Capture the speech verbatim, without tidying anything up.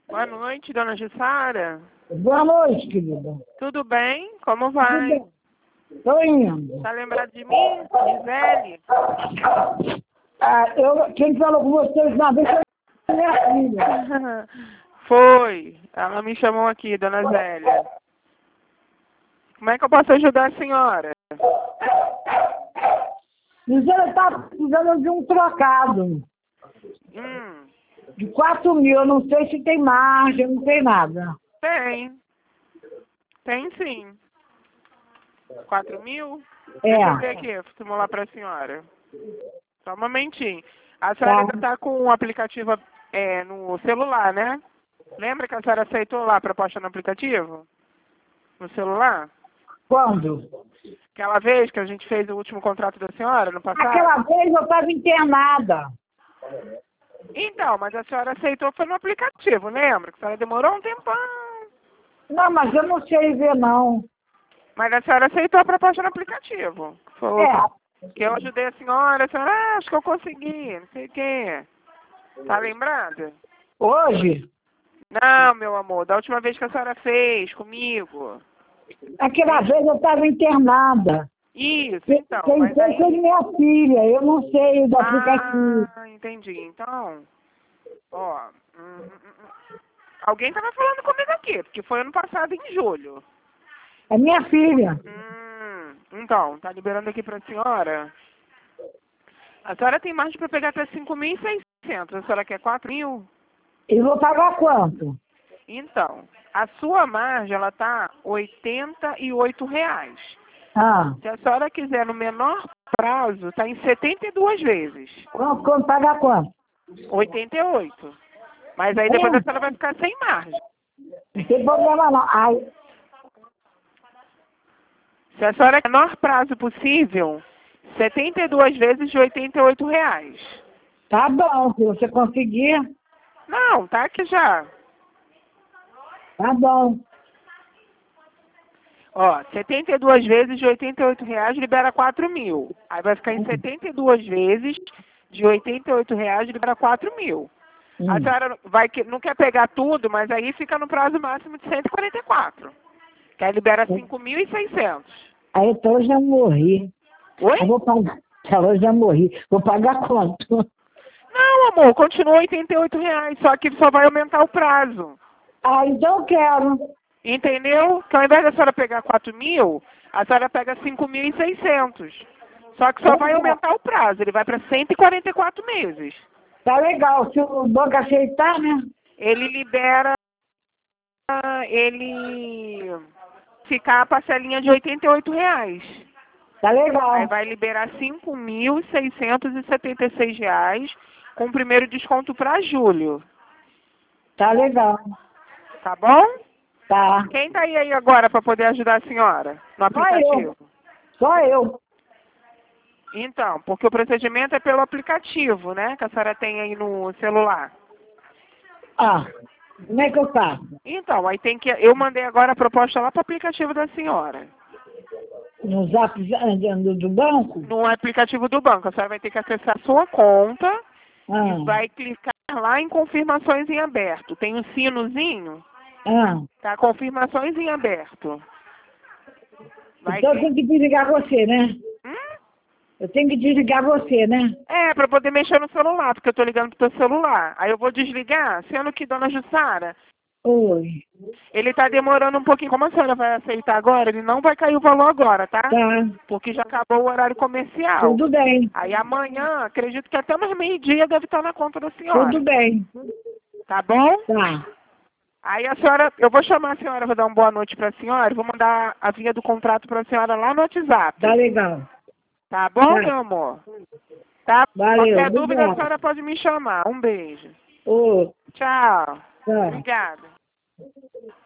Boa noite, dona Jussara. Boa noite, querida. Tudo bem? Como vai? Estou indo. Tá lembrado de mim? Gisele? Ah, eu, quem falou com vocês uma vez foi minha filha. Foi. Ela me chamou aqui, dona Zélia. Como é que eu posso ajudar a senhora? Gisele está precisando de um trocado. Hum, De quatro mil. Eu não sei se tem margem, não tem nada. tem. Tem sim. Quatro mil? É. Deixa eu ver aqui, simular para a senhora. Só um momentinho. A senhora ainda está com o aplicativo é, no celular, né? Lembra que a senhora aceitou lá a proposta no aplicativo? No celular? Quando? Aquela vez que a gente fez o último contrato da senhora, no passado? Aquela vez eu estava internada. Então, mas a senhora aceitou foi no aplicativo, lembra? Que a senhora demorou um tempão. Não, mas eu não sei ver, não. Mas a senhora aceitou a proposta no aplicativo. Foi É. que eu ajudei a senhora, a senhora, ah, acho que eu consegui, não sei o quê. Tá lembrada? Hoje? Não, meu amor, da última vez que a senhora fez comigo. Aquela vez eu estava internada. Isso, então. Quem Mas fez aí... foi minha filha. Eu não sei do aplicativo. Ah, entendi. Então, ó, hum, hum, hum. Alguém tava falando comigo aqui, porque foi ano passado em julho. É minha filha. Hum, então, tá liberando aqui pra senhora. A senhora tem margem para pegar até cinco mil e seiscentos. A senhora quer quatro mil? E vou pagar quanto? Então, a sua margem, ela tá oitenta e oito reais. Ah. Se a senhora quiser no menor prazo, tá em setenta e duas vezes. Quanto, quanto pagar quanto? oitenta e oito. Mas aí depois É. a senhora vai ficar sem margem. Não tem problema não. Ai, Se a senhora quer o menor prazo possível, setenta e duas vezes de oitenta e oito reais. tá bom, se você conseguir, Não, tá aqui já. tá bom. Ó, setenta e duas vezes de oitenta e oito reais libera quatro mil. Aí vai ficar em setenta e duas vezes de oitenta e oito reais libera quatro mil. Hum. A senhora vai, que- não quer pegar tudo, mas aí fica no prazo máximo de cento e quarenta e quatro. Que aí libera cinco mil e seiscentos. Aí então eu já morri. Oi? Eu vou pagar. Então eu já morri. Vou pagar quanto? Não, amor, continua oitenta e oito reais, só que só vai aumentar o prazo. Ah, então eu quero. Entendeu? Que ao invés da senhora pegar quatro mil, a senhora pega cinco mil e seiscentos. Só que só vai aumentar o prazo, ele vai para cento e quarenta e quatro meses. Tá legal. Se o banco aceitar, né? Ele libera, ele ficar a parcelinha de oitenta e oito reais. Tá legal. Aí vai liberar cinco mil seiscentos e setenta e seis reais com o primeiro desconto para julho. Tá legal. Tá bom? Tá. Quem tá aí, aí agora para poder ajudar a senhora no Só aplicativo? eu. Só eu. Então, porque o procedimento é pelo aplicativo, né? Que a senhora tem aí no celular. Ah, como é que eu faço? Então, aí tem que... Eu mandei agora a proposta lá para o aplicativo da senhora. No zap do, do banco? No aplicativo do banco. A senhora vai ter que acessar a sua conta Ah. e vai clicar lá em confirmações em aberto. Tem um sinozinho, Ah. tá? Confirmações em aberto. Vai Então eu cli- tenho que desligar você, né? Hum? Eu tenho que desligar você, né? É, para poder mexer no celular, porque eu tô ligando pro teu celular. Aí eu vou desligar, sendo que, dona Jussara, Oi. ele tá demorando um pouquinho. Como a senhora vai aceitar agora, ele não vai cair o valor agora, tá? Tá. Porque já acabou o horário comercial. Tudo bem. Aí amanhã, acredito que até mais meio-dia deve estar na conta da senhora. Tudo bem. Tá bom? Tá. Aí a senhora, eu vou chamar a senhora, vou dar uma boa noite pra senhora, vou mandar a via do contrato pra senhora lá no WhatsApp. Tá legal. Tá bom, Tá. meu amor? Tá? Valeu, Qualquer dúvida, a obrigado. senhora pode me chamar. Um beijo. Ô, Tchau. tá. Obrigada.